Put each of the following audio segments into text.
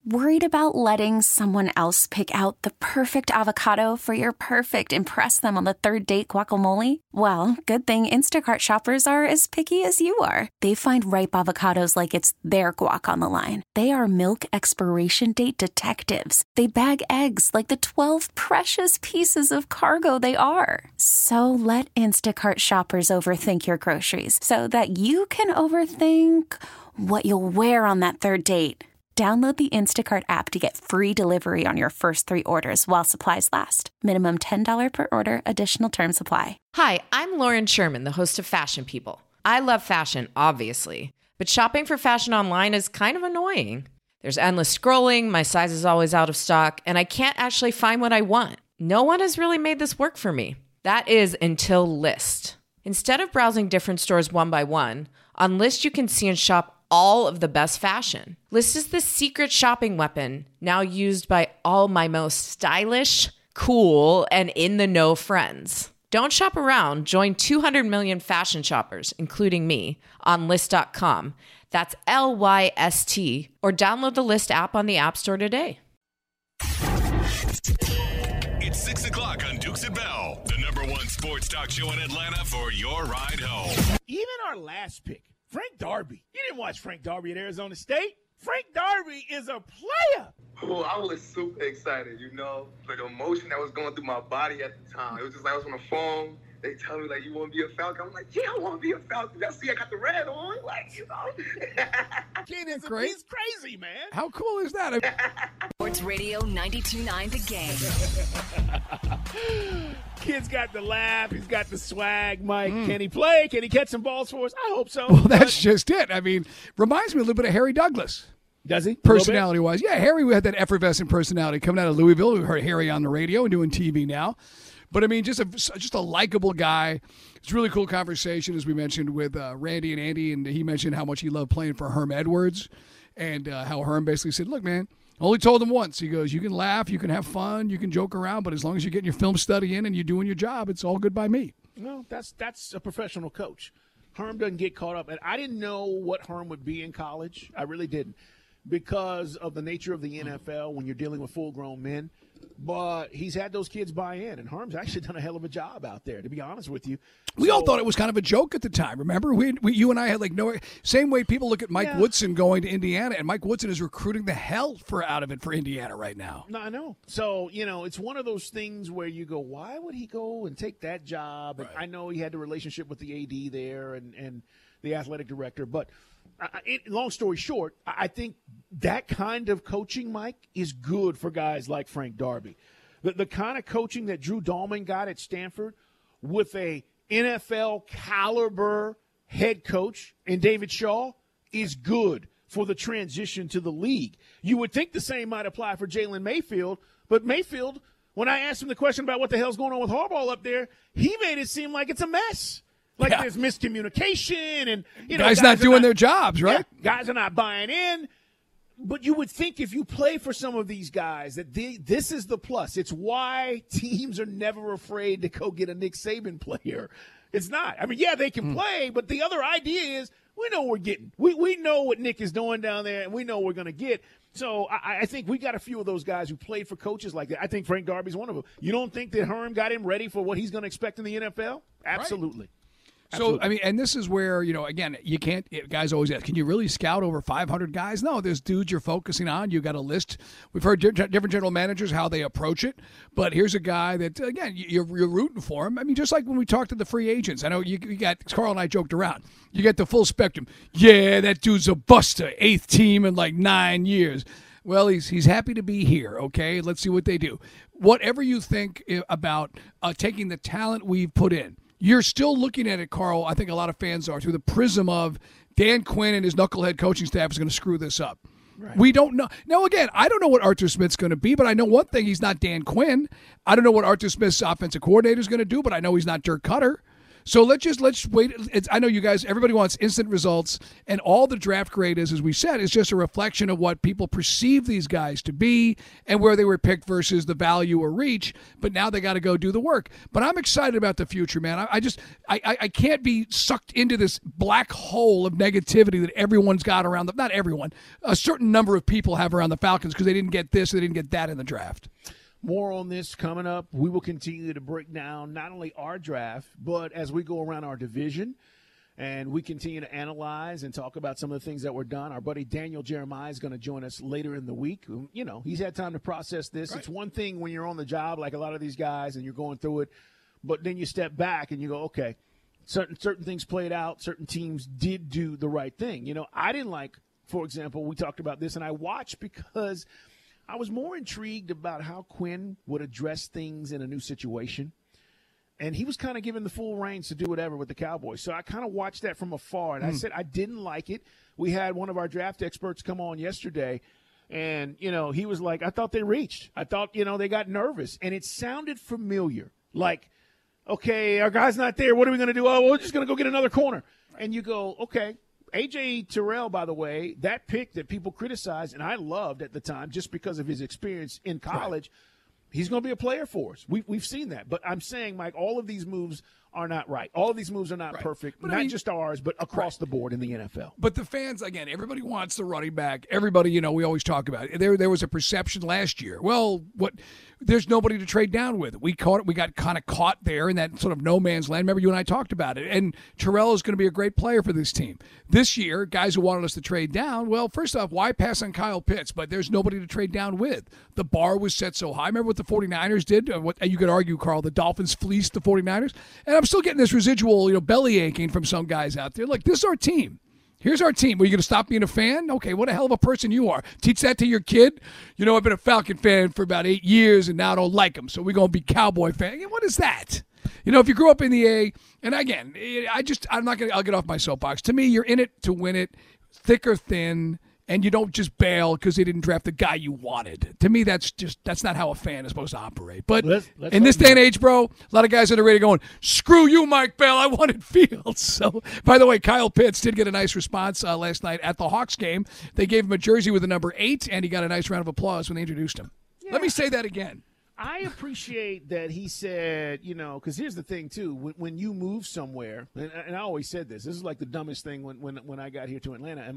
Worried about letting someone else pick out the perfect avocado for your perfect impress them on the third date guacamole? Well, good thing Instacart shoppers are as picky as you are. They find ripe avocados like it's their guac on the line. They are milk expiration date detectives. They bag eggs like the 12 precious pieces of cargo they are. So let Instacart shoppers overthink your groceries so that you can overthink what you'll wear on that third date. Download the Instacart app to get free delivery on your first 3 orders while supplies last. Minimum $10 per order. Additional terms apply. Hi, I'm Lauren Sherman, the host of Fashion People. I love fashion, obviously, but shopping for fashion online is kind of annoying. There's endless scrolling, my size is always out of stock, and I can't actually find what I want. No one has really made this work for me. That is until Lyst. Instead of browsing different stores one by one, on Lyst you can see and shop all of the best fashion. Lyst is the secret shopping weapon now used by all my most stylish, cool, and in-the-know friends. Don't shop around. Join 200 million fashion shoppers, including me, on Lyst.com. That's Lyst, or download the Lyst app on the App Store today. It's 6 o'clock on Dukes and Bell, the number one sports talk show in Atlanta for your ride home. Even our last pick, Frank Darby. You didn't watch Frank Darby at Arizona State. Frank Darby is a player. Oh, I was super excited, the emotion that was going through my body at the time. It was just like I was on the phone. They tell me, you want to be a Falcon? I'm like, yeah, I want to be a Falcon. I see I got the red on. Kid is great. He's crazy, man. How cool is that? Sports Radio 92.9 The Game. Kid's got the laugh. He's got the swag, Mike. Can he play? Can he catch some balls for us? I hope so. Well, that's just it. I mean, reminds me a little bit of Harry Douglas. Does he? Personality-wise. Yeah, Harry had that effervescent personality coming out of Louisville. We heard Harry on the radio and doing TV now. But, I mean, just a likable guy. It's a really cool conversation, as we mentioned, with Randy and Andy, and he mentioned how much he loved playing for Herm Edwards and how Herm basically said, look, man, I only told him once. He goes, you can laugh, you can have fun, you can joke around, but as long as you're getting your film study in and you're doing your job, it's all good by me. No, that's a professional coach. Herm doesn't get caught up. And I didn't know what Herm would be in college. I really didn't, because of the nature of the NFL when you're dealing with full-grown men. But he's had those kids buy in, and Herm's actually done a hell of a job out there, to be honest with you. We all thought it was kind of a joke at the time, remember? You and I had no same way people look at Mike Woodson going to Indiana, and Mike Woodson is recruiting the hell out of it for Indiana right now. No, I know. So, it's one of those things where you go, why would he go and take that job? And I know he had the relationship with the AD there and the athletic director, but long story short, I think that kind of coaching, Mike, is good for guys like Frank Darby. The kind of coaching that Drew Dahlman got at Stanford with a NFL caliber head coach in David Shaw is good for the transition to the league. You would think the same might apply for Jalen Mayfield, but Mayfield, when I asked him the question about what the hell's going on with Harbaugh up there, he made it seem like it's a mess. There's miscommunication and, guys not doing their jobs, right? Yeah, guys are not buying in. But you would think if you play for some of these guys that this is the plus. It's why teams are never afraid to go get a Nick Saban player. It's not. I mean, yeah, they can play, but the other idea is we know what we're getting. We know what Nick is doing down there, and we know what we're going to get. So I think we got a few of those guys who played for coaches like that. I think Frank Darby's one of them. You don't think that Herm got him ready for what he's going to expect in the NFL? Absolutely. Right. So, I mean, and this is where, again, you can't – guys always ask, can you really scout over 500 guys? No, there's dudes you're focusing on. You got a list. We've heard different general managers, how they approach it. But here's a guy that, again, you're rooting for him. I mean, just like when we talked to the free agents. I know you got – Carl and I joked around. You get the full spectrum. Yeah, that dude's a buster. 8th team in 9 years. Well, he's happy to be here, okay? Let's see what they do. Whatever you think about taking the talent we've put in, you're still looking at it, Carl, I think a lot of fans are, through the prism of Dan Quinn and his knucklehead coaching staff is going to screw this up. Right. We don't know. Now, again, I don't know what Arthur Smith's going to be, but I know one thing, he's not Dan Quinn. I don't know what Arthur Smith's offensive coordinator is going to do, but I know he's not Dirk Cutter. So let's wait. I know you guys, everybody wants instant results, and all the draft grade is, as we said, is just a reflection of what people perceive these guys to be and where they were picked versus the value or reach. But now they got to go do the work. But I'm excited about the future, man. I can't be sucked into this black hole of negativity that everyone's got around them. Not everyone, a certain number of people have around the Falcons because they didn't get this, they didn't get that in the draft. More on this coming up. We will continue to break down not only our draft, but as we go around our division and we continue to analyze and talk about some of the things that were done. Our buddy Daniel Jeremiah is going to join us later in the week. You know, he's had time to process this. Right. It's one thing when you're on the job like a lot of these guys and you're going through it, but then you step back and you go, okay, certain things played out. Certain teams did do the right thing. You know, I didn't like, for example, we talked about this, and I watched because – I was more intrigued about how Quinn would address things in a new situation. And he was kind of given the full reins to do whatever with the Cowboys. So I kind of watched that from afar. And I said I didn't like it. We had one of our draft experts come on yesterday. And, you know, he was like, I thought they reached. I thought, you know, they got nervous. And it sounded familiar. Like, okay, our guy's not there. What are we going to do? Oh, we're just going to go get another corner. And you go, okay. A.J. Terrell, by the way, that pick that people criticized, and I loved at the time just because of his experience in college, he's going to be a player for us. We've seen that. But I'm saying, Mike, all of these moves are not right. All of these moves are not perfect, but not just ours, but across the board in the NFL. But the fans, again, everybody wants the running back. Everybody, you know, we always talk about it. There was a perception last year. Well, there's nobody to trade down with. We got kind of caught there in that sort of no man's land. Remember, you and I talked about it. And Terrell is going to be a great player for this team. This year, guys who wanted us to trade down, well, first off, why pass on Kyle Pitts? But there's nobody to trade down with. The bar was set so high. Remember what the 49ers did? And you could argue, Carl, the Dolphins fleeced the 49ers. And I'm still getting this residual, you know, belly aching from some guys out there. Look, this is our team. Here's our team. Were you going to stop being a fan? Okay, what a hell of a person you are. Teach that to your kid. You know, I've been a Falcon fan for about 8 years, and now I don't like them, so we're going to be Cowboy fan. What is that? You know, if you grew up in the A, and again, I'll get off my soapbox. To me, you're in it to win it, thick or thin, and you don't just bail because they didn't draft the guy you wanted. To me, that's not how a fan is supposed to operate. But in this day and age, bro, a lot of guys on the radio going, screw you, Mike Bell, I wanted Fields. So, by the way, Kyle Pitts did get a nice response last night at the Hawks game. They gave him a jersey with the number 8, and he got a nice round of applause when they introduced him. Yeah. Let me say that again. I appreciate that he said, you know, because here's the thing, too. When you move somewhere, and I always said this is like the dumbest thing when I got here to Atlanta, and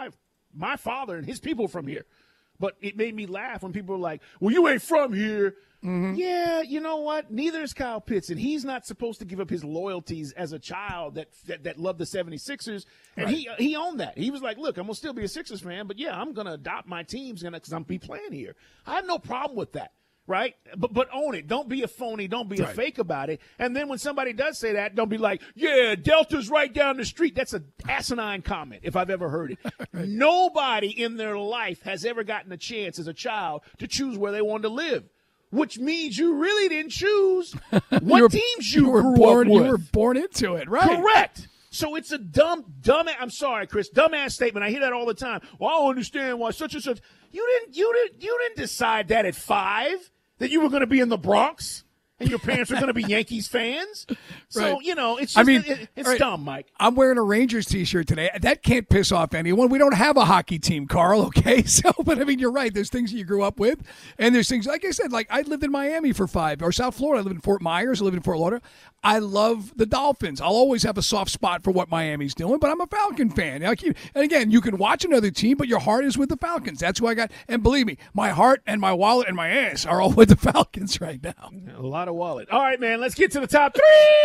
my father and his people from here. But it made me laugh when people were like, well, you ain't from here. Mm-hmm. Yeah, you know what? Neither is Kyle Pitts, and he's not supposed to give up his loyalties as a child that loved the 76ers. And he owned that. He was like, look, I'm going to still be a Sixers fan, but, yeah, I'm going to adopt my teams because I'm be playing here. I have no problem with that. Right? But own it. Don't be a phony. Don't be a fake about it. And then when somebody does say that, don't be like, yeah, Delta's right down the street. That's an asinine comment if I've ever heard it. Nobody in their life has ever gotten a chance as a child to choose where they wanted to live, which means you really didn't choose what teams you grew up with. You were born into it, right? Correct. So it's a dumb, I'm sorry, Chris, dumbass statement. I hear that all the time. Well, I don't understand why such and such. You didn't decide that at 5 that you were going to be in the Bronx and your parents were going to be Yankees fans. So, you know, it's just, it's dumb, Mike. I'm wearing a Rangers t-shirt today. That can't piss off anyone. We don't have a hockey team, Carl, okay? So, but I mean, you're right. There's things you grew up with. And there's things, like I said, like I lived in Miami for 5, or South Florida. I lived in Fort Myers. I lived in Fort Lauderdale. I love the Dolphins. I'll always have a soft spot for what Miami's doing, but I'm a Falcon fan. And again, you can watch another team, but your heart is with the Falcons. That's who I got. And believe me, my heart and my wallet and my ass are all with the Falcons right now. A lot of wallet. All right, man, let's get to the top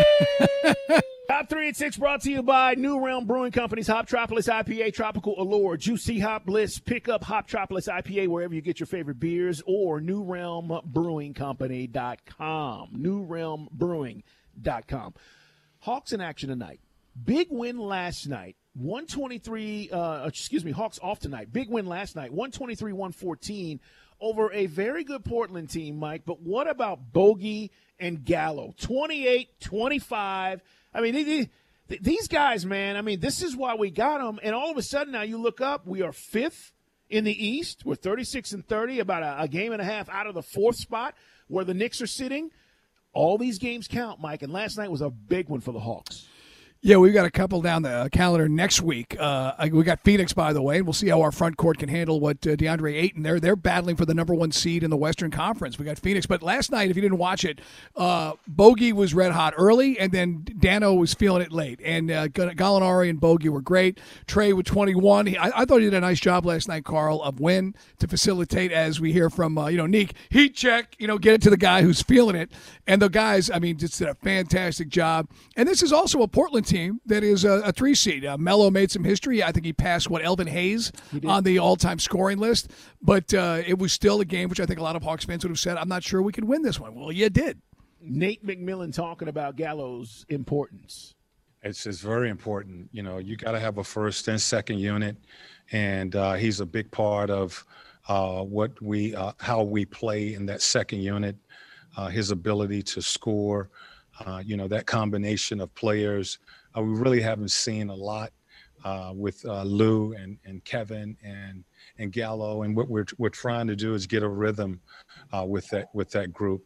3. Top 3 at 6 brought to you by New Realm Brewing Company's Hoptropolis IPA Tropical Allure. Juicy Hop Bliss. Pick up Hoptropolis IPA wherever you get your favorite beers, or NewRealmBrewingCompany.com. NewRealmBrewing.com. Hawks in action tonight. Big win last night. 123, Hawks off tonight. Big win last night. 123-114 over a very good Portland team, Mike. But what about Bogey and Gallo? 28-25. I mean, these guys, man, I mean, this is why we got them. And all of a sudden now you look up, we are 5th in the East. We're 36-30, about a game and a half out of the 4th spot where the Knicks are sitting. All these games count, Mike, and last night was a big one for the Hawks. Yeah, we've got a couple down the calendar next week. We got Phoenix, by the way, and we'll see how our front court can handle what DeAndre Ayton. They're battling for the number 1 seed in the Western Conference. We got Phoenix, but last night, if you didn't watch it, Bogey was red hot early, and then Dano was feeling it late. And Gallinari and Bogey were great. Trey with 21. I thought he did a nice job last night, Carl, of Wynn to facilitate, as we hear from Neek. Heat check, get it to the guy who's feeling it. And the guys, just did a fantastic job. And this is also a Portland team that is a 3 seed. Melo made some history. I think he passed Elvin Hayes on the all-time scoring list. But it was still a game which I think a lot of Hawks fans would have said, I'm not sure we could win this one. Well, you did. Nate McMillan talking about Gallo's importance. It's very important. You got to have a first and second unit, and he's a big part of how we play in that second unit. His ability to score, that combination of players. We really haven't seen a lot with Lou and Kevin and Gallo, and what we're trying to do is get a rhythm with that group.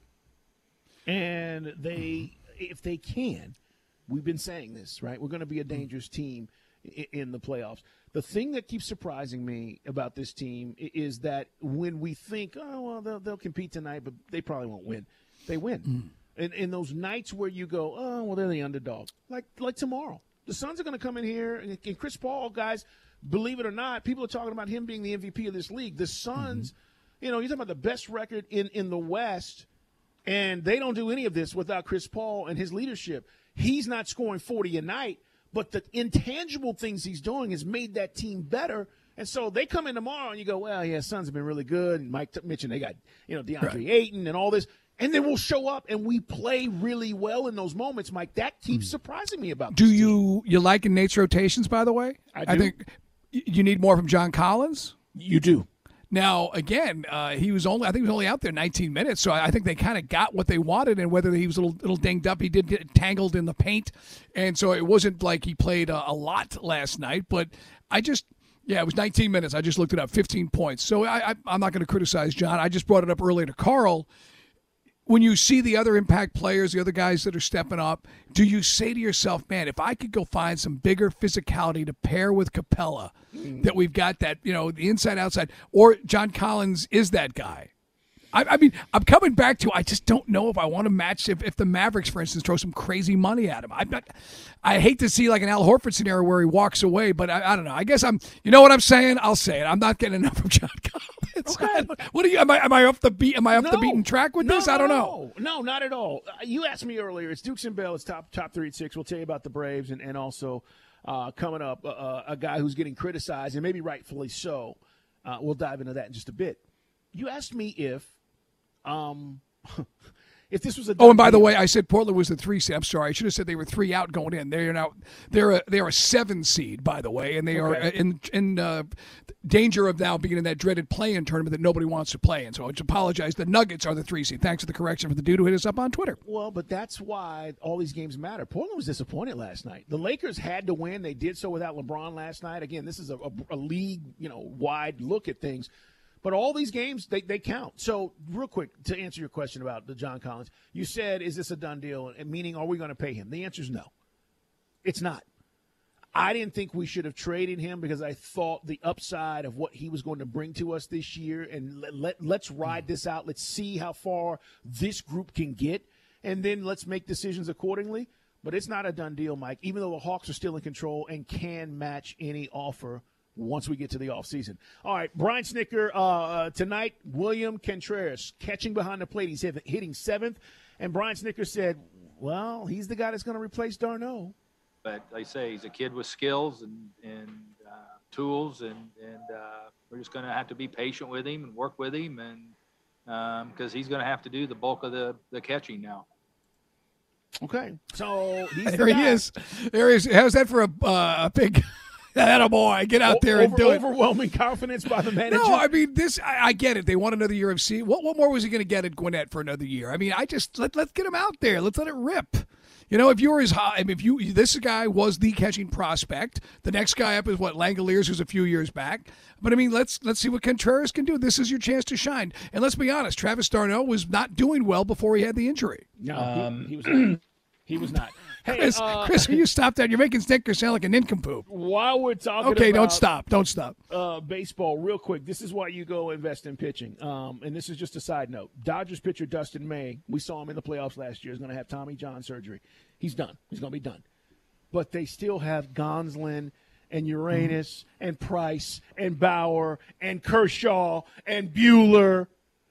And if they can, we've been saying this, right? We're going to be a dangerous team in the playoffs. The thing that keeps surprising me about this team is that when we think, they'll compete tonight, but they probably won't win, they win. And in those nights where you go, they're the underdog, like tomorrow. The Suns are going to come in here, and Chris Paul, guys, believe it or not, people are talking about him being the MVP of this league. The Suns, you're talking about the best record in the West, and they don't do any of this without Chris Paul and his leadership. He's not scoring 40 a night, but the intangible things he's doing has made that team better. And so they come in tomorrow, and you go, Suns have been really good. And Mike mentioned they got, DeAndre Ayton and all this. And then we'll show up and we play really well in those moments, Mike. That keeps surprising me about this team. You like Nate's rotations, by the way? I think you need more from John Collins. You do. Now, again, he was only out there 19 minutes, so I think they kind of got what they wanted. And whether he was a little dinged up, he did get tangled in the paint, and so it wasn't like he played a lot last night. But it was 19 minutes. I just looked it up, 15 points. So I'm not going to criticize John. I just brought it up earlier to Carl. When you see the other impact players, the other guys that are stepping up, do you say to yourself, man, if I could go find some bigger physicality to pair with Capella, that we've got that, the inside, outside, or John Collins is that guy? I'm coming back to, I just don't know if I want to match if the Mavericks, for instance, throw some crazy money at him. I hate to see like an Al Horford scenario where he walks away, but I don't know. I guess you know what I'm saying? I'll say it. I'm not getting enough of John Collins. Okay. What are you? Am I off the beat? Am I off the beaten track with this? I don't know. No, not at all. You asked me earlier. It's Dukes and Bell. It's top 3 at 6. We'll tell you about the Braves and also coming up a guy who's getting criticized and maybe rightfully so. We'll dive into that in just a bit. You asked me if this was a and by the way, I said Portland was the 3 seed. I'm sorry, I should have said they were 3 out going in. They're a 7 seed, by the way, and they are in danger of now being in that dreaded play-in tournament that nobody wants to play in. So I just apologize. The Nuggets are the 3 seed. Thanks for the correction for the dude who hit us up on Twitter. Well, but that's why all these games matter. Portland was disappointed last night. The Lakers had to win. They did so without LeBron last night. Again, this is a league wide look at things. But all these games, they count. So real quick, to answer your question about the John Collins, you said, is this a done deal? Meaning, are we going to pay him? The answer is no. It's not. I didn't think we should have traded him because I thought the upside of what he was going to bring to us this year, and let's ride this out. Let's see how far this group can get, and then let's make decisions accordingly. But it's not a done deal, Mike, even though the Hawks are still in control and can match any offer once we get to the offseason. All right, Brian Snicker, tonight, William Contreras catching behind the plate. He's hitting 7th. And Brian Snicker said, well, he's the guy that's going to replace Darno. But like I say, he's a kid with skills and tools, and we're just going to have to be patient with him and work with him, and because he's going to have to do the bulk of the catching now. Okay, so he's there he is. There he is. How's that for a big – attaboy, get out there and do it. Overwhelming confidence by the manager. No, I mean, I get it. They want another year of C. What more was he going to get at Gwinnett for another year? I mean, let's get him out there. Let's let it rip. You know, if you're as high, I mean, this guy was the catching prospect. The next guy up is Langoliers, who's a few years back. But I mean, let's see what Contreras can do. This is your chance to shine. And let's be honest, Travis d'Arnaud was not doing well before he had the injury. No, he was not. He was not. Hey, Chris, will you stop that? You're making Stinker sound like a nincompoop. While we're talking okay, about don't stop. Baseball, real quick, this is why you go invest in pitching. And this is just a side note. Dodgers pitcher Dustin May, we saw him in the playoffs last year, is going to have Tommy John surgery. He's done. He's going to be done. But they still have Gonsolin and Uranus and Price and Bauer and Kershaw and Buehler.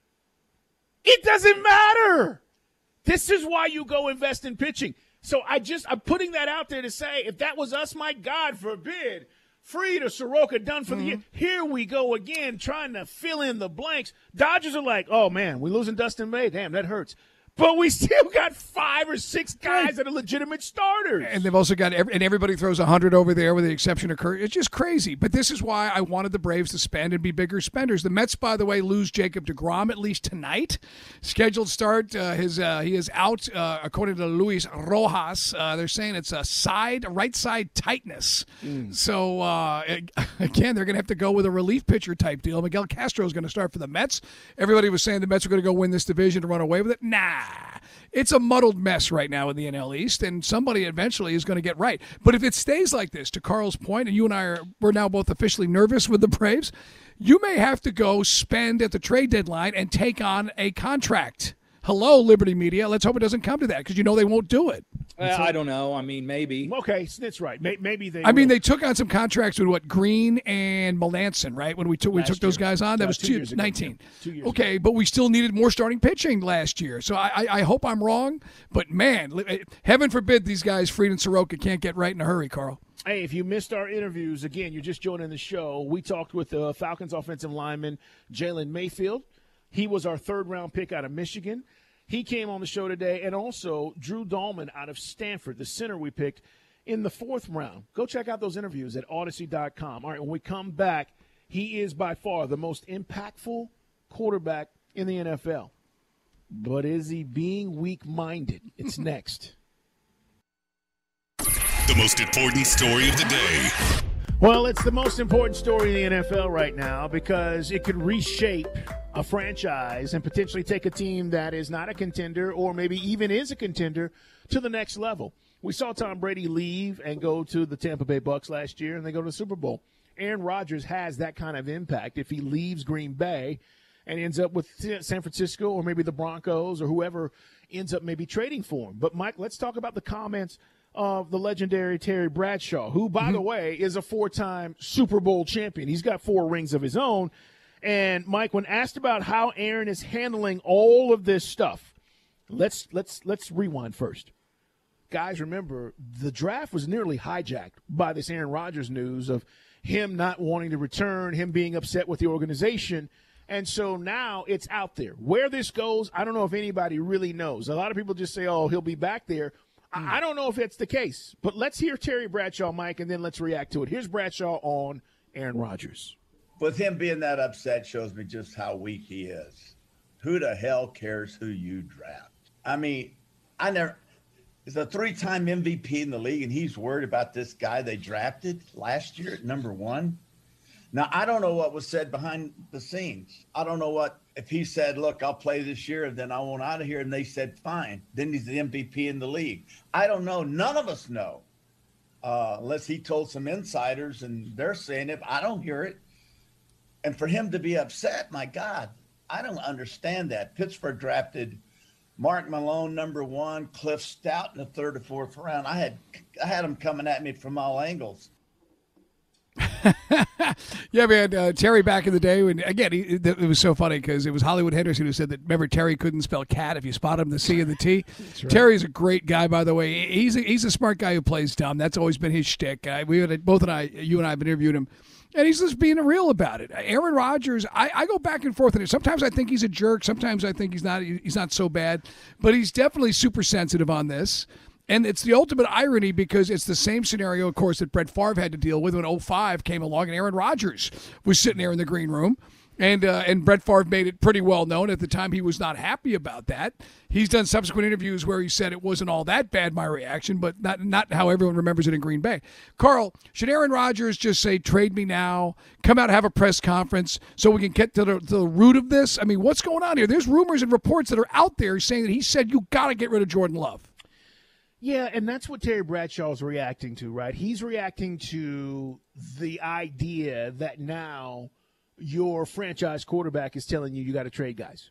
It doesn't matter. This is why you go invest in pitching. So I'm putting that out there to say, if that was us, my God forbid, Fried or Soroka done for the year. Here we go again, trying to fill in the blanks. Dodgers are like, oh, man, we're losing Dustin May. Damn, that hurts. But we still got 5 or 6 guys that are legitimate starters. And they've also got and everybody throws 100 over there with the exception of Kurt. It's just crazy. But this is why I wanted the Braves to spend and be bigger spenders. The Mets, by the way, lose Jacob deGrom at least tonight. Scheduled start, he is out, according to Luis Rojas. They're saying it's a right side tightness. So, again, they're going to have to go with a relief pitcher type deal. Miguel Castro is going to start for the Mets. Everybody was saying the Mets are going to go win this division and run away with it. Nah. It's a muddled mess right now in the NL East, and somebody eventually is going to get right. But if it stays like this, to Carl's point, and you and we're now both officially nervous with the Braves, you may have to go spend at the trade deadline and take on a contract. Hello, Liberty Media. Let's hope it doesn't come to that because you know they won't do it. I don't know. I mean, maybe. Okay, Snit's right. Maybe they. I mean, they took on some contracts with Green and Melanson, right? When we took those guys on, that was 2019. 2 years okay, ago. but we still needed more starting pitching last year. So I hope I'm wrong, but man, heaven forbid these guys, Fried and Soroka, can't get right in a hurry, Carl. Hey, if you missed our interviews, again, you're just joining the show. We talked with the Falcons offensive lineman Jalen Mayfield. He was our third-round pick out of Michigan. He came on the show today, and also Drew Dahlman out of Stanford, the center we picked in the 4th round. Go check out those interviews at Odyssey.com. All right, when we come back, he is by far the most impactful quarterback in the NFL. But is he being weak-minded? It's next. The most important story of the day. Well, it's the most important story in the NFL right now because it could reshape a franchise and potentially take a team that is not a contender or maybe even is a contender to the next level. We saw Tom Brady leave and go to the Tampa Bay Bucs last year, and they go to the Super Bowl. Aaron Rodgers has that kind of impact if he leaves Green Bay and ends up with San Francisco or maybe the Broncos or whoever ends up maybe trading for him. But, Mike, let's talk about the comments of the legendary Terry Bradshaw, who, by the way, is a 4-time Super Bowl champion. He's got 4 rings of his own. And, Mike, when asked about how Aaron is handling all of this stuff, let's rewind first. Guys, remember, the draft was nearly hijacked by this Aaron Rodgers news of him not wanting to return, him being upset with the organization. And so now it's out there. Where this goes, I don't know if anybody really knows. A lot of people just say, oh, he'll be back there. I don't know if it's the case. But let's hear Terry Bradshaw, Mike, and then let's react to it. Here's Bradshaw on Aaron Rodgers. With him being that upset shows me just how weak he is. Who the hell cares who you draft? I mean, he's a 3-time MVP in the league, and he's worried about this guy they drafted last year at number 1. Now, I don't know what was said behind the scenes. I don't know if he said, look, I'll play this year, and then I want out of here, and they said, fine. Then he's the MVP in the league. I don't know. None of us know, unless he told some insiders, and they're saying it. I don't hear it. And for him to be upset, my God, I don't understand that. Pittsburgh drafted Mark Malone, number 1, Cliff Stout in the 3rd or 4th round. I had him coming at me from all angles. Yeah, man. Terry back in the day, when again, it was so funny because it was Hollywood Henderson who said that. Remember, Terry couldn't spell cat if you spot him the C and the T. Right. Terry's a great guy, by the way. He's a smart guy who plays dumb. That's always been his shtick. You and I have interviewed him. And he's just being real about it. Aaron Rodgers, I go back and forth on it. Sometimes I think he's a jerk. Sometimes I think he's not so bad. But he's definitely super sensitive on this. And it's the ultimate irony because it's the same scenario, of course, that Brett Favre had to deal with when 05 came along and Aaron Rodgers was sitting there in the green room. And Brett Favre made it pretty well known at the time he was not happy about that. He's done subsequent interviews where he said it wasn't all that bad, my reaction, but not how everyone remembers it in Green Bay. Carl, should Aaron Rodgers just say, trade me now, come out and have a press conference so we can get to the root of this? I mean, what's going on here? There's rumors and reports that are out there saying that he said you got to get rid of Jordan Love. Yeah, and that's what Terry Bradshaw's reacting to, right? He's reacting to the idea that now your franchise quarterback is telling you got to trade guys.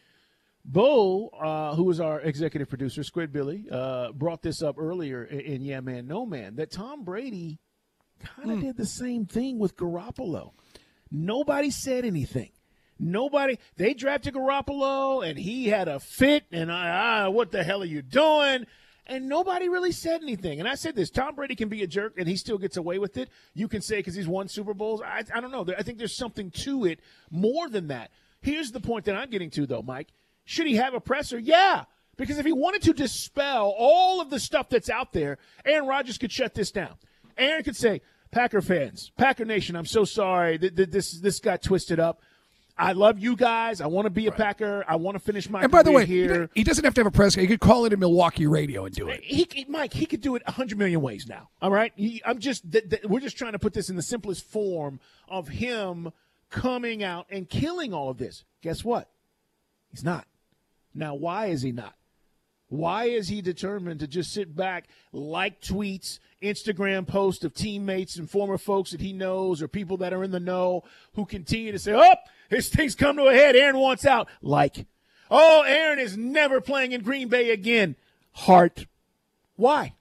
Bo, who was our executive producer, Squid Billy, brought this up earlier in Yeah Man, No Man, that Tom Brady kind of did the same thing with Garoppolo. Nobody said anything. They drafted Garoppolo, and he had a fit, and what the hell are you doing? And nobody really said anything. And I said this, Tom Brady can be a jerk, and he still gets away with it. You can say because he's won Super Bowls. I don't know. I think there's something to it more than that. Here's the point that I'm getting to, though, Mike. Should he have a presser? Yeah. Because if he wanted to dispel all of the stuff that's out there, Aaron Rodgers could shut this down. Aaron could say, Packer fans, Packer Nation, I'm so sorry that this got twisted up. I love you guys. I want to be a Packer. I want to finish my career here. And by the way, he doesn't have to have a press. He could call it in Milwaukee radio and do it. Mike, he could do it 100 million ways now. All right? We're just trying to put this in the simplest form of him coming out and killing all of this. Guess what? He's not. Now, why is he not? Why is he determined to just sit back, like tweets, Instagram posts of teammates and former folks that he knows or people that are in the know who continue to say, this thing's come to a head. Aaron wants out. Aaron is never playing in Green Bay again. Heart. Why?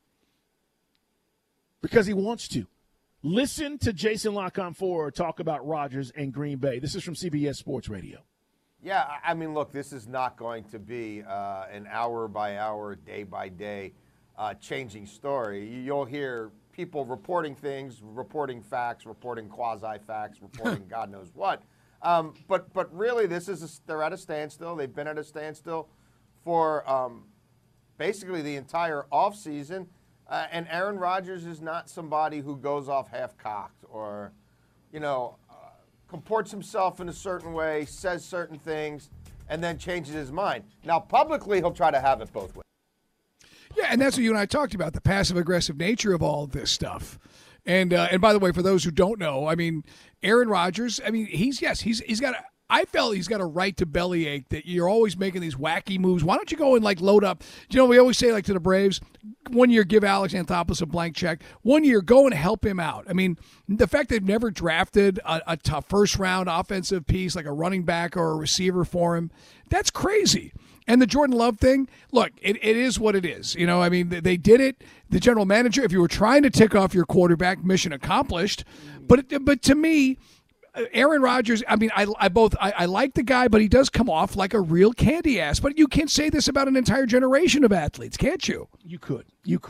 Because he wants to. Listen to Jason LaConfort talk about Rodgers and Green Bay. This is from CBS Sports Radio. Yeah, I mean, look, this is not going to be an hour-by-hour, day-by-day changing story. You'll hear people reporting things, reporting facts, reporting quasi-facts, reporting God knows what. But really, they're at a standstill. They've been at a standstill for basically the entire offseason. And Aaron Rodgers is not somebody who goes off half-cocked or, comports himself in a certain way, says certain things, and then changes his mind. Now, publicly, he'll try to have it both ways. Yeah, and that's what you and I talked about, the passive-aggressive nature of all of this stuff. And by the way, for those who don't know, I mean, Aaron Rodgers, I mean, he's got I felt he's got a right to bellyache that you're always making these wacky moves. Why don't you go and load up? We always say to the Braves, 1 year give Alex Anthopoulos a blank check. 1 year go and help him out. I mean, the fact they've never drafted a tough first round offensive piece like a running back or a receiver for him, that's crazy. And the Jordan Love thing, look, it is what it is. I mean, they did it. The general manager, if you were trying to tick off your quarterback, mission accomplished. But to me, Aaron Rodgers, I mean, I like the guy, but he does come off like a real candy ass. But you can't say this about an entire generation of athletes, can't you? You could.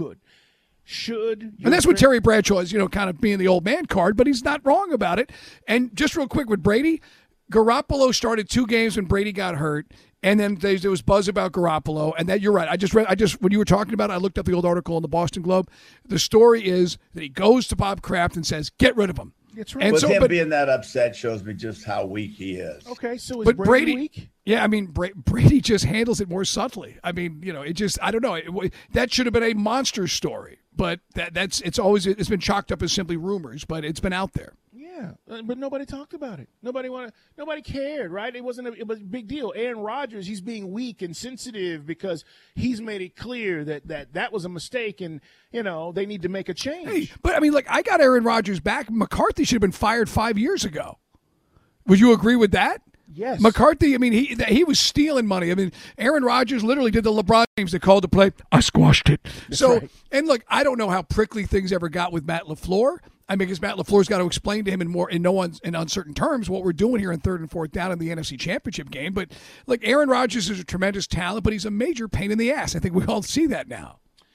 And that's what Terry Bradshaw is, kind of being the old man card, but he's not wrong about it. And just real quick with Brady, Garoppolo started 2 games when Brady got hurt. And then there was buzz about Garoppolo, and that you're right. I just when you were talking about it, I looked up the old article in the Boston Globe. The story is that he goes to Bob Kraft and says, "Get rid of him." That's right. And With him being that upset shows me just how weak he is. Okay, so is Brady weak? Yeah, I mean, Brady just handles it more subtly. I mean, I don't know. That should have been a monster story, but it's been chalked up as simply rumors, but it's been out there. Yeah, but nobody talked about it. Nobody cared, right? It was a big deal. Aaron Rodgers, he's being weak and sensitive because he's made it clear that was a mistake, and they need to make a change. Hey, but I mean, I got Aaron Rodgers back. McCarthy should have been fired 5 years ago. Would you agree with that? Yes. McCarthy, I mean, he was stealing money. I mean, Aaron Rodgers literally did the LeBron James that called the play. I squashed it. That's right. And look, I don't know how prickly things ever got with Matt LaFleur. I mean, because Matt LaFleur's got to explain to him in uncertain terms what we're doing here in 3rd and 4th down in the NFC Championship game. But Aaron Rodgers is a tremendous talent, but he's a major pain in the ass. I think we all see that now.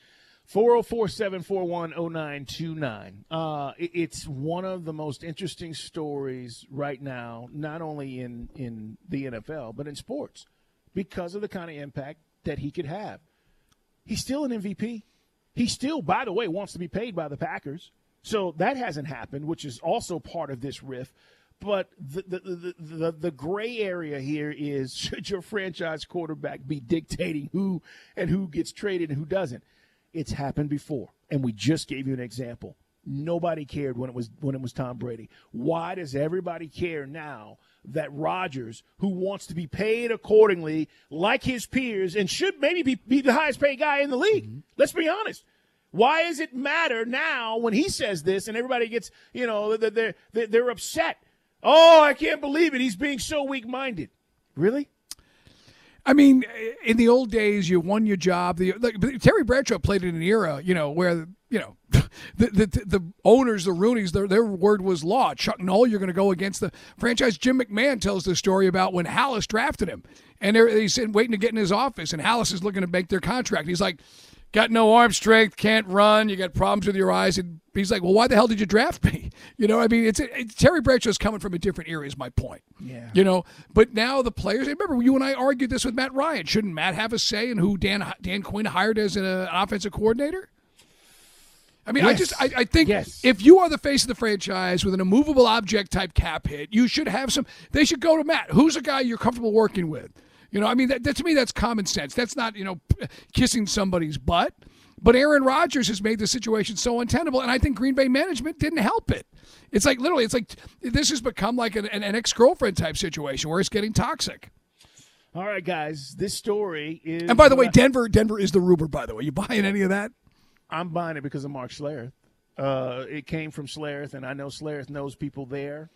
404-741-0929. It's one of the most interesting stories right now, not only in the NFL, but in sports, because of the kind of impact that he could have. He's still an MVP. He still, by the way, wants to be paid by the Packers. So that hasn't happened, which is also part of this riff. But the gray area here is, should your franchise quarterback be dictating who gets traded and who doesn't? It's happened before, and we just gave you an example. Nobody cared when it was Tom Brady. Why does everybody care now that Rodgers, who wants to be paid accordingly like his peers and should maybe be the highest paid guy in the league? Mm-hmm. Let's be honest. Why does it matter now when he says this and everybody gets, they're upset? Oh, I can't believe it. He's being so weak-minded. Really? I mean, in the old days, you won your job. Terry Bradshaw played in an era, where, the owners, the Rooneys, their word was law. Chuck Noll, you're going to go against the franchise. Jim McMahon tells the story about when Hallis drafted him. And he's sitting waiting to get in his office, and Hallis is looking to make their contract. He's like, got no arm strength, can't run, you got problems with your eyes. And he's like, well, why the hell did you draft me? It's Terry Bradshaw's coming from a different era is my point. Yeah. But now the players, remember, you and I argued this with Matt Ryan. Shouldn't Matt have a say in who Dan Quinn hired as an offensive coordinator? I mean, yes. I think if you are the face of the franchise with an immovable object type cap hit, you should have they should go to Matt. Who's a guy you're comfortable working with? That to me, that's common sense. That's not, kissing somebody's butt. But Aaron Rodgers has made the situation so untenable, and I think Green Bay management didn't help it. It's like this has become like an ex-girlfriend type situation where it's getting toxic. All right, guys, this story is... And by the way, Denver is the Ruber, by the way. You buying any of that? I'm buying it because of Mark Schlereth. It came from Schlereth, and I know Schlereth knows people there.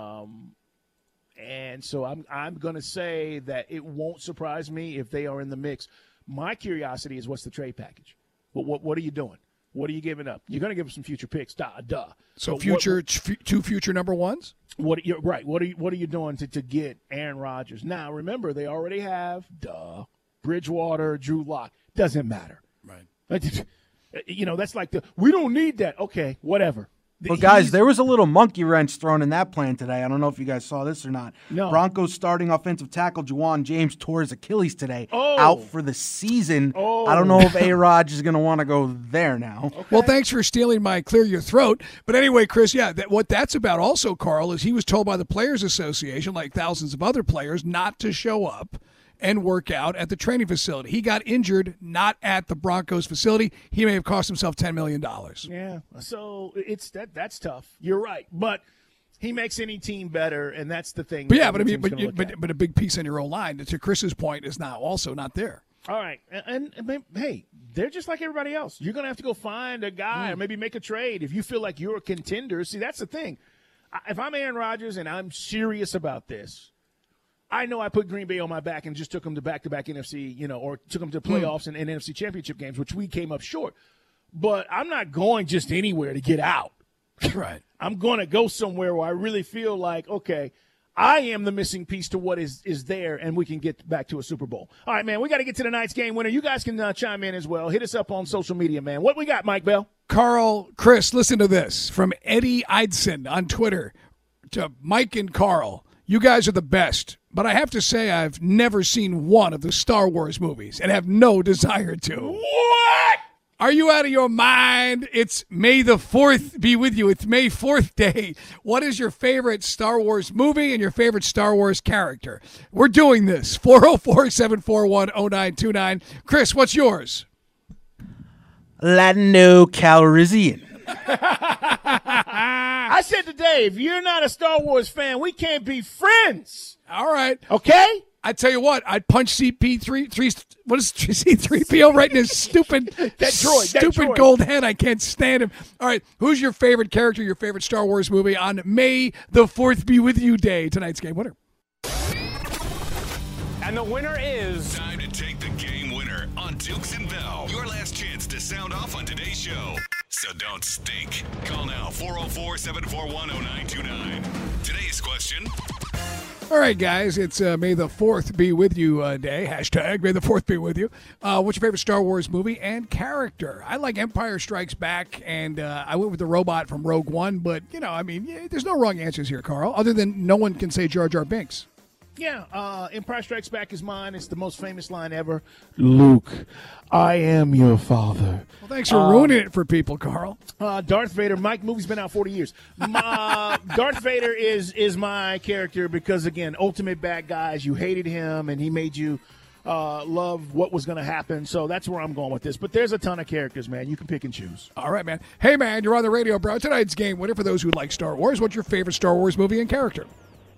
And so I'm going to say that it won't surprise me if they are in the mix. My curiosity is, what's the trade package? What are you doing? What are you giving up? You're going to give them some future picks, duh. So two future number ones? What are you doing to get Aaron Rodgers? Now, remember, they already have, Bridgewater, Drew Lock. Doesn't matter. Right. That's like we don't need that. Okay, whatever. Well, guys, there was a little monkey wrench thrown in that plan today. I don't know if you guys saw this or not. No. Broncos starting offensive tackle Juwan James tore his Achilles today, out for the season. I don't know if A-Rod is going to want to go there now. Okay. Well, thanks for stealing my clear your throat. But anyway, Chris, what that's about also, Carl, is he was told by the Players Association, like thousands of other players, not to show up and work out at the training facility. He got injured not at the Broncos facility. He may have cost himself $10 million. Yeah, so it's that's tough. You're right, but he makes any team better, and that's the thing. But but a big piece on your own line, to Chris's point, is now also not there. All right, and hey, they're just like everybody else. You're going to have to go find a guy or maybe make a trade if you feel like you're a contender. See, that's the thing. If I'm Aaron Rodgers and I'm serious about this, I know I put Green Bay on my back and just took them to back-to-back NFC, or took them to playoffs and NFC championship games, which we came up short. But I'm not going just anywhere to get out. Right. I'm going to go somewhere where I really feel like, okay, I am the missing piece to what is there, and we can get back to a Super Bowl. All right, man, we got to get to tonight's game winner. You guys can chime in as well. Hit us up on social media, man. What we got, Mike Bell? Carl, Chris, listen to this. From Eddie Eidson on Twitter to Mike and Carl. You guys are the best, but I have to say I've never seen one of the Star Wars movies and have no desire to. What? Are you out of your mind? It's May the 4th be with you. It's May 4th day. What is your favorite Star Wars movie and your favorite Star Wars character? We're doing this. 404-741-0929. Chris, what's yours? Lando Calrissian. I said today, if you're not a Star Wars fan, we can't be friends. All right. Okay? I tell you what, I'd punch what is C-3PO right in his stupid droid. Gold head. I can't stand him. All right, who's your favorite character, your favorite Star Wars movie on May the 4th be with you day, tonight's game winner? And the winner is... Time to take the game winner on Dukes and Bell. Your last chance to sound off on today's show. So don't stink. Call now, 404-741-0929. Today's question... All right, guys, it's May the 4th be with you day. Hashtag May the 4th be with you. What's your favorite Star Wars movie and character? I like Empire Strikes Back, and I went with the robot from Rogue One, but, there's no wrong answers here, Carl, other than no one can say Jar Jar Binks. Yeah, Empire Strikes Back is mine. It's the most famous line ever. Luke, I am your father. Well, thanks for ruining it for people, Carl. Darth Vader. My movie's been out 40 years. Darth Vader is my character because, again, ultimate bad guys. You hated him, and he made you love what was going to happen. So that's where I'm going with this. But there's a ton of characters, man. You can pick and choose. All right, man. Hey, man, you're on the radio, bro. Tonight's game winner for those who like Star Wars. What's your favorite Star Wars movie and character?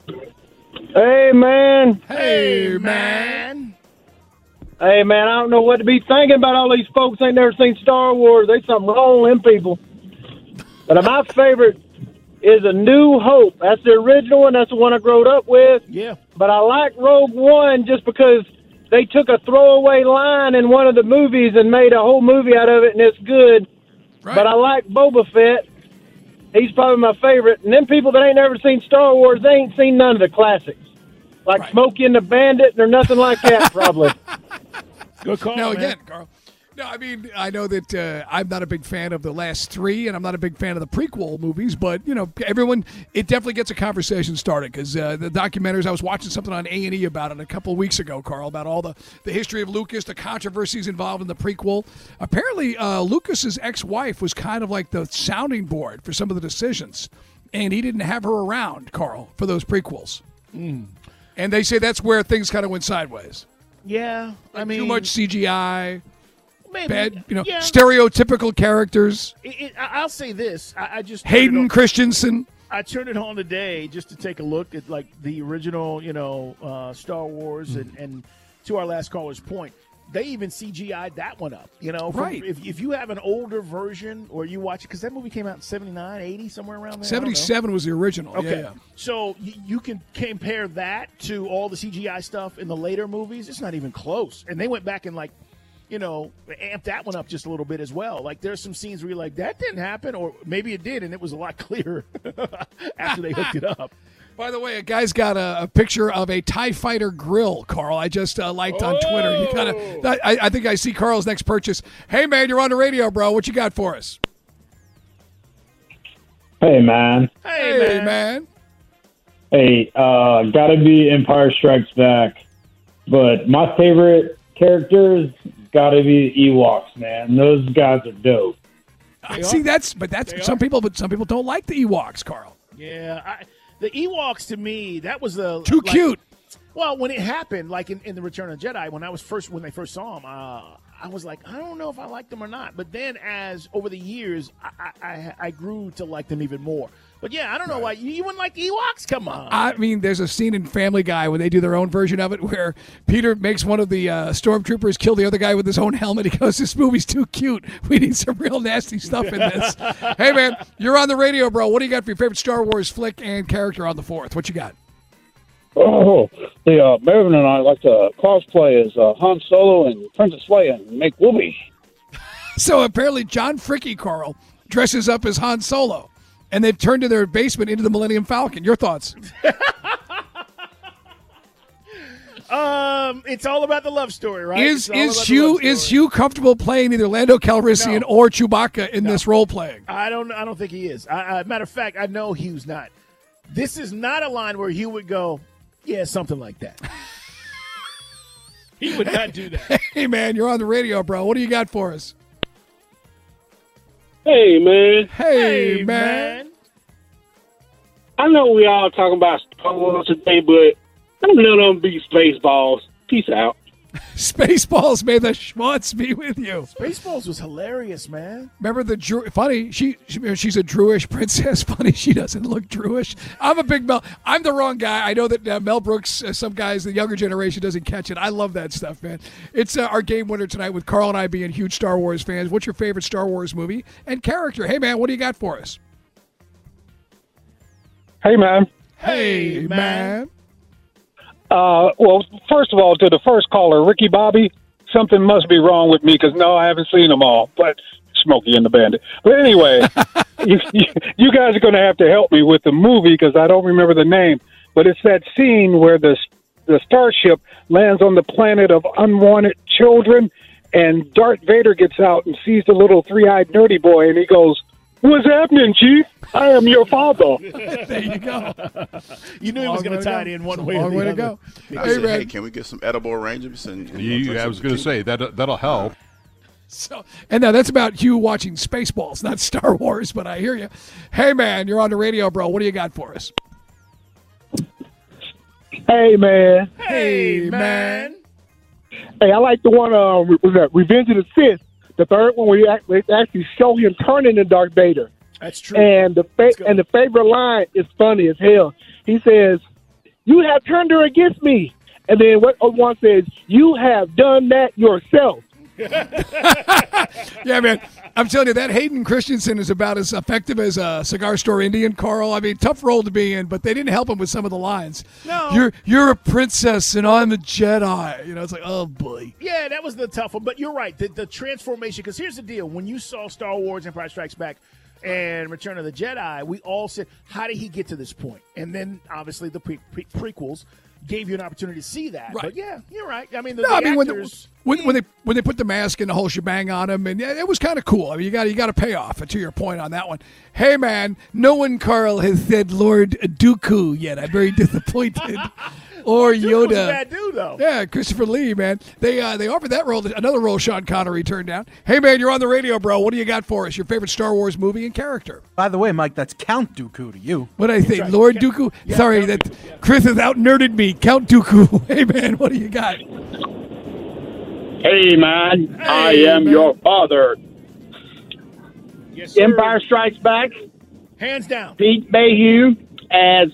Hey, man. Hey, man. Hey, man, I don't know what to be thinking about all these folks ain't never seen Star Wars. There's something wrong with them people. But my favorite is A New Hope. That's the original one. That's the one I grew up with. Yeah. But I like Rogue One just because they took a throwaway line in one of the movies and made a whole movie out of it, and it's good. Right. But I like Boba Fett. He's probably my favorite. And them people that ain't never seen Star Wars, they ain't seen none of the classics. Like Smokey and the Bandit or nothing like that, probably. Good call, Now, man. again, Carl. No, I mean, I know that I'm not a big fan of the last three, and I'm not a big fan of the prequel movies, but, you know, everyone, it definitely gets a conversation started because the documentaries, I was watching something on A&E about it a couple of weeks ago, Carl, about all the history of Lucas, the controversies involved in the prequel. Apparently, Lucas's ex-wife was kind of like the sounding board for some of the decisions, and he didn't have her around, Carl, for those prequels. And they say that's where things kind of went sideways. Yeah, I mean, too much CGI. Maybe, bad, yeah. stereotypical characters. I'll say this: I just Hayden Christensen. I turned it on today just to take a look at like the original, Star Wars, and to our last caller's point, they even CGI'd that one up. Right. If you have an older version or you watch it, because that movie came out in 79, 80, somewhere around there. 77 was the original. Okay, Yeah. So you can compare that to all the CGI stuff in the later movies. It's not even close. And they went back and amped that one up just a little bit as well. Like there's some scenes where you're like, that didn't happen, or maybe it did, and it was a lot clearer after they hooked it up. By the way, a guy's got a picture of a TIE Fighter grill, Carl. I just liked on Twitter. You kinda, I think I see Carl's next purchase. Hey, man, you're on the radio, bro. What you got for us? Hey, man. Hey, man. Hey, gotta be Empire Strikes Back. But my favorite characters gotta be the Ewoks, man. Those guys are dope. See, that's some people, but some people don't like the Ewoks, Carl. Yeah, the Ewoks to me, that was too cute. Well, when it happened, like in the Return of the Jedi, when they first saw them, I was like, I don't know if I liked them or not. But then, as over the years, I grew to like them even more. But yeah, I don't know why you wouldn't like the Ewoks. Come on. I mean, there's a scene in Family Guy when they do their own version of it where Peter makes one of the stormtroopers kill the other guy with his own helmet. He goes, "This movie's too cute. We need some real nasty stuff in this." Hey, man, you're on the radio, bro. What do you got for your favorite Star Wars flick and character on the 4th? What you got? Marvin and I like to cosplay as Han Solo and Princess Leia and make Wooly. So apparently John Fricke, Carl, dresses up as Han Solo, and they've turned to their basement into the Millennium Falcon. Your thoughts? It's all about the love story, right? Is Hugh comfortable playing either Lando Calrissian or Chewbacca in this role playing? I don't think he is. Matter of fact, I know Hugh's not. This is not a line where Hugh would go, yeah, something like that. He would not do that. Hey, man, you're on the radio, bro. What do you got for us? Hey, man. Hey, man. I know we all talking about Star Wars today, but none of them be Spaceballs. Peace out. Spaceballs, may the schmutz be with you. Spaceballs was hilarious, man. Remember funny, she's a Druish princess. Funny, she doesn't look Druish. I'm a big I'm the wrong guy. I know that Mel Brooks, some guys, the younger generation doesn't catch it. I love that stuff, man. It's our game winner tonight with Carl and I being huge Star Wars fans. What's your favorite Star Wars movie and character? Hey, man, what do you got for us? Hey, man. Hey, man. Well, first of all, to the first caller, Ricky Bobby, something must be wrong with me because, no, I haven't seen them all, but Smokey and the Bandit. But anyway, you guys are going to have to help me with the movie because I don't remember the name, but it's that scene where the starship lands on the planet of unwanted children, and Darth Vader gets out and sees the little three-eyed nerdy boy, and he goes, What's happening, Chief? I am your father. There you go. You knew he was going to tie it in one way or the way to other. go. I said, hey, can we get some edible arrangements? And I was going to say that'll help. So, and now that's about you watching Spaceballs, not Star Wars, but I hear you. Hey, man, you're on the radio, bro. What do you got for us? Hey, man. Hey, man. Hey, I like the one, was that Revenge of the Sith? The third one where they actually show him turning into Darth Vader. That's true. And the favorite line is funny as hell. He says, "You have turned her against me." And then what one says, "You have done that yourself." Yeah, man. I'm telling you, that Hayden Christensen is about as effective as a cigar store Indian, Carl. I mean, tough role to be in, but they didn't help him with some of the lines. No. You're a princess and I'm a Jedi. You know, it's like, oh, boy. Yeah, that was the tough one. But you're right. The transformation, because here's the deal. When you saw Star Wars Empire Strikes Back and Return of the Jedi, we all said, how did he get to this point? And then, obviously, the prequels gave you an opportunity to see that. Right. But, yeah, you're right. I mean, actors, when they put the mask and the whole shebang on him, and it was kind of cool. I mean, you got a payoff to your point on that one. Hey, man, no one, Carl, has said Lord Dooku yet. I'm very disappointed. Or Yoda. Was a bad dude, though. Yeah, Christopher Lee, man. They offered that role, another role Sean Connery turned down. Hey, man, you're on the radio, bro. What do you got for us? Your favorite Star Wars movie and character? By the way, Mike, that's Count Dooku to you. What I say, right. Lord Dooku? Yeah, sorry, that Chris has out-nerded me. Count Dooku. Hey, man, what do you got? Hey, man, hey, I am man. your father. Yes, sir. Empire Strikes Back. Hands down. Pete Mayhew as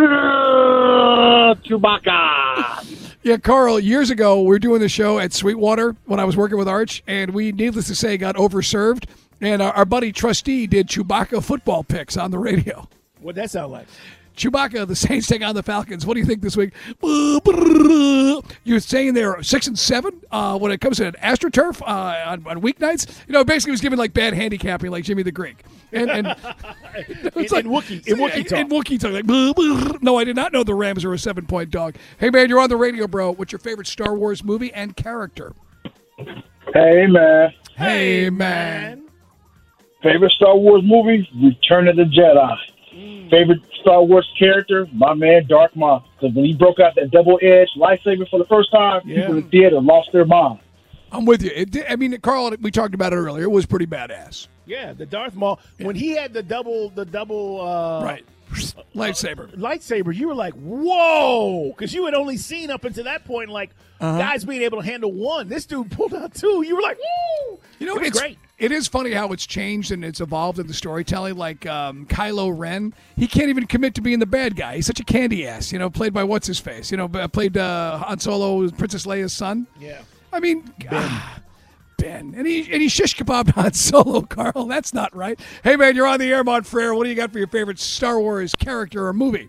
Chewbacca. Yeah, Carl, years ago, we were doing the show at Sweetwater when I was working with Arch, and we, needless to say, got overserved. And our buddy Trustee did Chewbacca football picks on the radio. What'd that sound like? Chewbacca, the Saints take on the Falcons. What do you think this week? You're saying they're 6-7 when it comes to AstroTurf on weeknights. You know, basically, he was giving like bad handicapping, like Jimmy the Greek. And it's like Wookiee talk. Like, no, I did not know the Rams are a 7-point dog. Hey, man, you're on the radio, bro. What's your favorite Star Wars movie and character? Hey, man. Hey, man. Favorite Star Wars movie? Return of the Jedi. Favorite Star Wars character? My man, Darth Maul. Because when he broke out that double-edged lightsaber for the first time, people in the theater lost their mind. I'm with you. I mean, Carl, we talked about it earlier. It was pretty badass. Yeah, the Darth Maul. When he had the double right. Lightsaber, you were like, whoa, because you had only seen up until that point, like, guys being able to handle one. This dude pulled out two. You were like, woo! You know, it's great. It is funny how it's changed and it's evolved in the storytelling. Like Kylo Ren, he can't even commit to being the bad guy. He's such a candy ass, you know, played by what's-his-face. You know, played Han Solo, Princess Leia's son. Yeah. I mean, Ben. And he shish kebabbed Han Solo, Carl. That's not right. Hey, man, you're on the air, Montfrere. What do you got for your favorite Star Wars character or movie?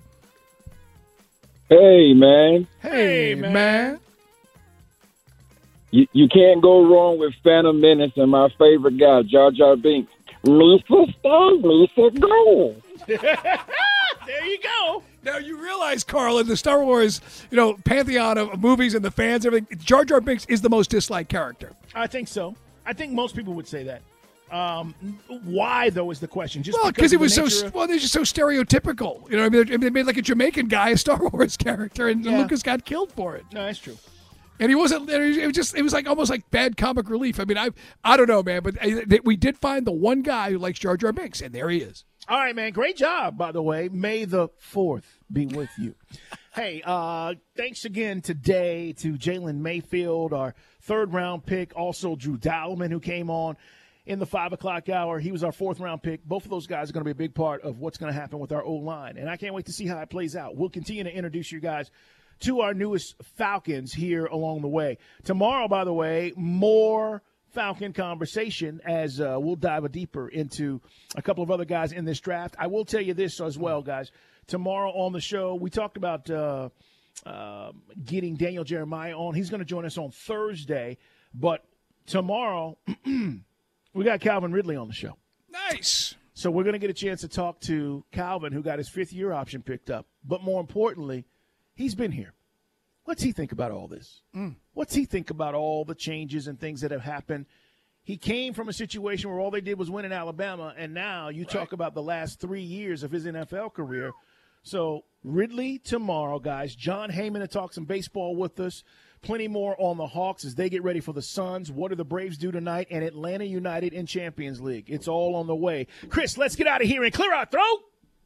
Hey, man. Hey, man. You can't go wrong with Phantom Menace and my favorite guy, Jar Jar Binks. Lisa Star, Lisa Go. There you go. Now, you realize, Carl, in the Star Wars, you know, pantheon of movies and the fans, everything, Jar Jar Binks is the most disliked character. I think so. I think most people would say that. Why, though, is the question. Just because he was they're just so stereotypical. You know, I mean, they made like a Jamaican guy a Star Wars character, and Lucas got killed for it. No, that's true. And he wasn't. It was like almost like bad comic relief. I mean, I don't know, man, but we did find the one guy who likes Jar Jar Binks, and there he is. All right, man. Great job, by the way. May the 4th be with you. Hey, thanks again today to Jalen Mayfield, our third-round pick. Also, Drew Dowman, who came on in the 5 o'clock hour. He was our fourth-round pick. Both of those guys are going to be a big part of what's going to happen with our O-line, and I can't wait to see how it plays out. We'll continue to introduce you guys to our newest Falcons here along the way. Tomorrow, by the way, more Falcon conversation as we'll dive deeper into a couple of other guys in this draft. I will tell you this as well, guys. Tomorrow on the show, we talked about getting Daniel Jeremiah on. He's going to join us on Thursday. But tomorrow, we got Calvin Ridley on the show. Nice. So we're going to get a chance to talk to Calvin, who got his fifth-year option picked up. But more importantly, he's been here. What's he think about all this? What's he think about all the changes and things that have happened He came from a situation where all they did was win in Alabama, and now you talk about the last 3 years of his NFL career. So Ridley tomorrow, guys. John Heyman to talk some baseball with us. Plenty more on the Hawks as they get ready for the Suns. What do the Braves do tonight? And Atlanta United in Champions League. It's all on the way. Chris, let's get out of here and clear our throat.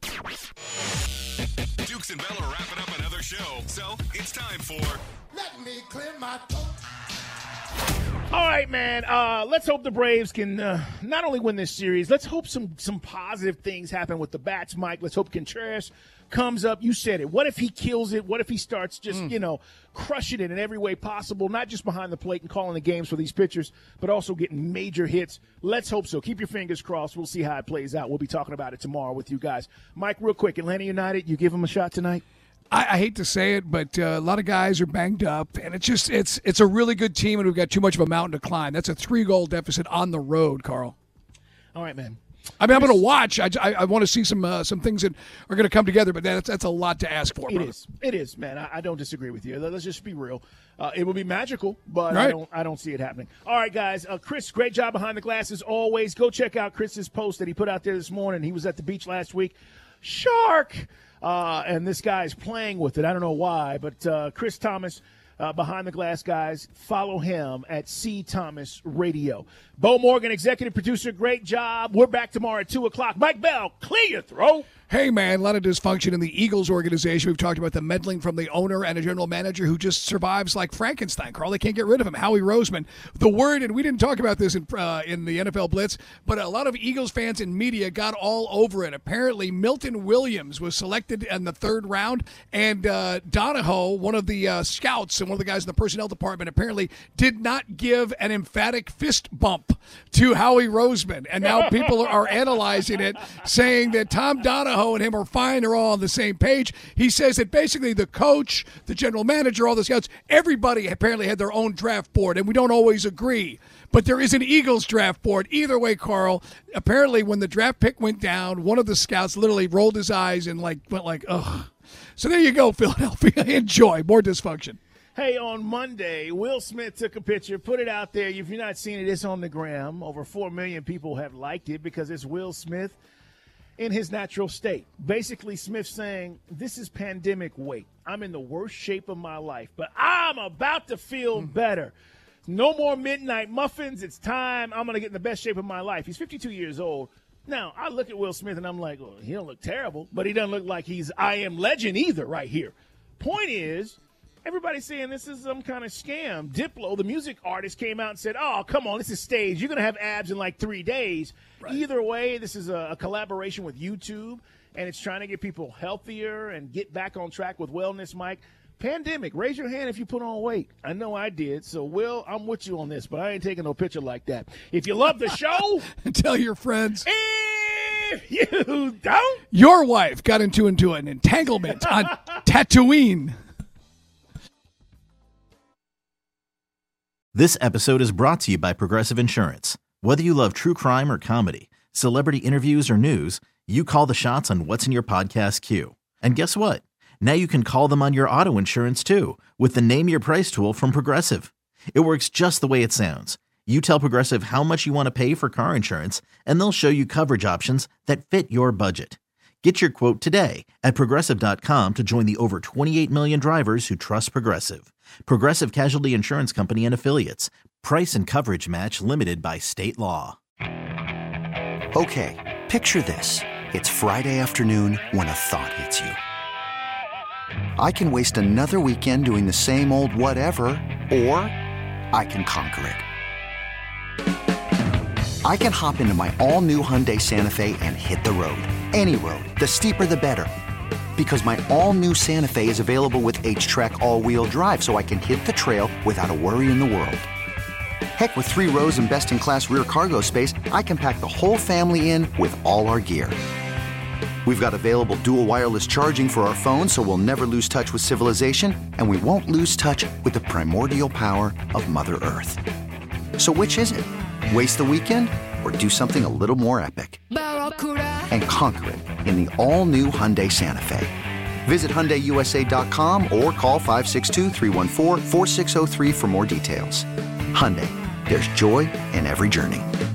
Dukes and Bell are wrapping up another show, so it's time for Let Me Clear My Throat. All right, man. Let's hope the Braves can not only win this series, let's hope some positive things happen with the bats, Mike. Let's hope Contreras comes up. You said it. What if he kills it? What if he starts just, crushing it in every way possible, not just behind the plate and calling the games for these pitchers, but also getting major hits? Let's hope so. Keep your fingers crossed. We'll see how it plays out. We'll be talking about it tomorrow with you guys. Mike, real quick, Atlanta United, you give them a shot tonight? I hate to say it, but a lot of guys are banged up, and it's a really good team, and we've got too much of a mountain to climb. That's a 3-goal deficit on the road, Carl. All right, man. I mean, I'm going to watch. I want to see some things that are going to come together, but that's a lot to ask for. It is, man. I don't disagree with you. Let's just be real. It will be magical, but right. I don't see it happening. All right, guys. Chris, great job behind the glass as always. Go check out Chris's post that he put out there this morning. He was at the beach last week. Shark. And this guy's playing with it. I don't know why, but Chris Thomas, Behind the Glass, guys, follow him at C. Thomas Radio. Bo Morgan, executive producer, great job. We're back tomorrow at 2 o'clock. Mike Bell, clear your throat. Hey, man, a lot of dysfunction in the Eagles organization. We've talked about the meddling from the owner and a general manager who just survives like Frankenstein, Carl. They can't get rid of him. Howie Roseman. The word, and we didn't talk about this in the NFL Blitz, but a lot of Eagles fans and media got all over it. Apparently, Milton Williams was selected in the 3rd round, and Donahoe, one of the scouts and one of the guys in the personnel department, apparently did not give an emphatic fist bump to Howie Roseman. And now people are analyzing it, saying that Tom Donahoe and him are fine. They're all on the same page. He says that basically the coach, the general manager, all the scouts, everybody apparently had their own draft board, and we don't always agree. But there is an Eagles draft board. Either way, Carl, apparently when the draft pick went down, one of the scouts literally rolled his eyes and went like, ugh. So there you go, Philadelphia. Enjoy. More dysfunction. Hey, on Monday, Will Smith took a picture, put it out there. If you're not seeing it, it's on the gram. Over 4 million people have liked it because it's Will Smith in his natural state. Basically, Smith saying, this is pandemic weight. I'm in the worst shape of my life, but I'm about to feel better. No more midnight muffins. It's time. I'm going to get in the best shape of my life. He's 52 years old. Now, I look at Will Smith, and I'm like, well, he don't look terrible, but he doesn't look like he's I Am Legend either right here. Point is, everybody's saying this is some kind of scam. Diplo, the music artist, came out and said, oh, come on, this is staged. You're going to have abs in like 3 days. Right. Either way, this is a collaboration with YouTube, and it's trying to get people healthier and get back on track with wellness, Mike. Pandemic, raise your hand if you put on weight. I know I did. So, Will, I'm with you on this, but I ain't taking no picture like that. If you love the show, tell your friends. If you don't, your wife got into an entanglement on Tatooine. This episode is brought to you by Progressive Insurance. Whether you love true crime or comedy, celebrity interviews or news, you call the shots on what's in your podcast queue. And guess what? Now you can call them on your auto insurance too with the Name Your Price tool from Progressive. It works just the way it sounds. You tell Progressive how much you want to pay for car insurance, and they'll show you coverage options that fit your budget. Get your quote today at Progressive.com to join the over 28 million drivers who trust Progressive. Progressive Casualty Insurance Company and Affiliates. Price and coverage match limited by state law. Okay, picture this. It's Friday afternoon when a thought hits you. I can waste another weekend doing the same old whatever, or I can conquer it. I can hop into my all-new Hyundai Santa Fe and hit the road. Any road. The steeper, the better. Because my all-new Santa Fe is available with H-Track all-wheel drive, so I can hit the trail without a worry in the world. Heck, with 3 rows and best-in-class rear cargo space, I can pack the whole family in with all our gear. We've got available dual wireless charging for our phones, so we'll never lose touch with civilization, and we won't lose touch with the primordial power of Mother Earth. So which is it? Waste the weekend or do something a little more epic? And conquer it in the all-new Hyundai Santa Fe. Visit HyundaiUSA.com or call 562-314-4603 for more details. Hyundai, There's joy in every journey.